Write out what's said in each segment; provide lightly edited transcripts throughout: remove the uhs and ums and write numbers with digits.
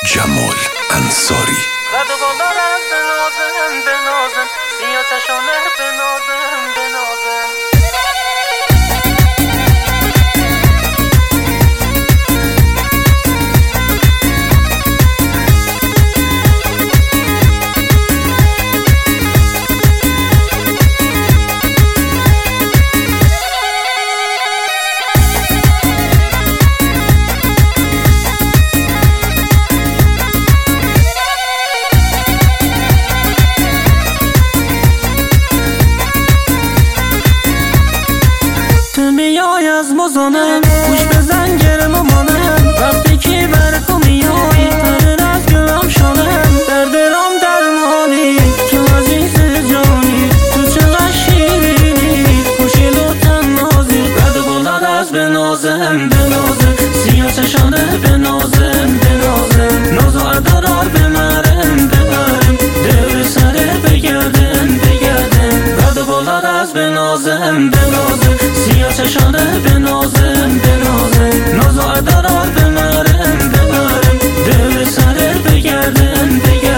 جمال انصاری. قد و بالارم بنازم سیاه چشانه بنازم از مزانم گوش بزن گرم و مانم وقتی که بر تو میای تره از گلم شانم در دلم درمانی تو عزیز جانی تو چقدر شیرینی خوشیل و تنازی قد و بلند از بنازم سیاه چشانه بنازم ناز و ادارار بمرم دور سره بگردم قد و بلند از بنازم سیاه چشانه بنازم ناز و ادارار بمرم دور سره بگردم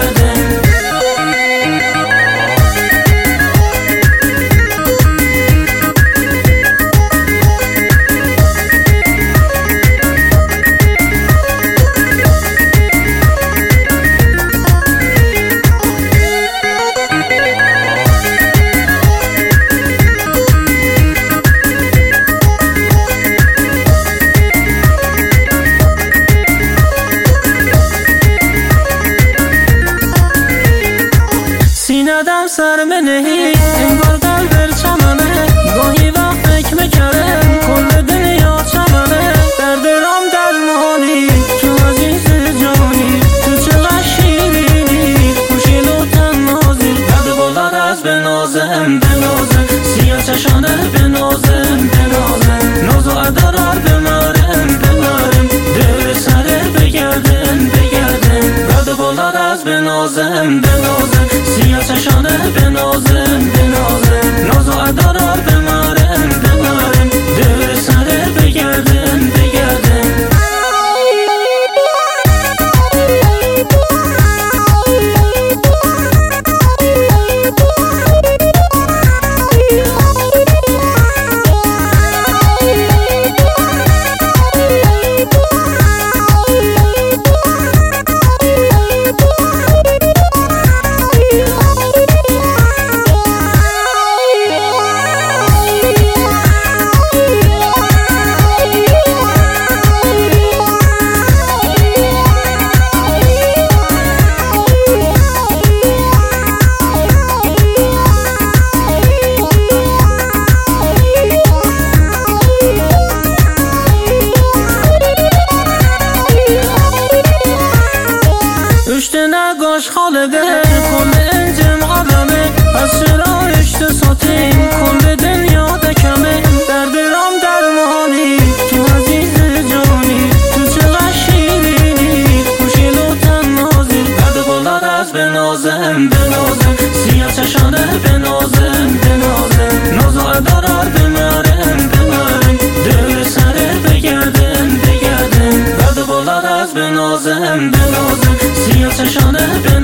سینه‌دم سر منهی انگار قلب چمنه گاهی وقت فکر میکردم کل دنیا چمنه در دلم درمانی تو عزیز جانی تو چقدر شیرینی خوشیل و تنازی قد و بلند از بنازم سیاه چشانه بنازم ناز و ادارار بمرم دور سره بگردم قد و بلند از بنازم سیاه چشانه بنازم ناز و ادارار بمرم دور سره بگردم نگاش خالقه کل انجم عالمه از شرایش تو ساتیم کل دنیا دکمه در دلم درمانی تو عزیز جانی تو چقدر شیرینی خوشیل و تنازی قد و بلند از بنازم سیاه چشانه بنازم ناز و ادارار بمرم دور سره بگردم قد و بلند از بنازم سیاه چشانه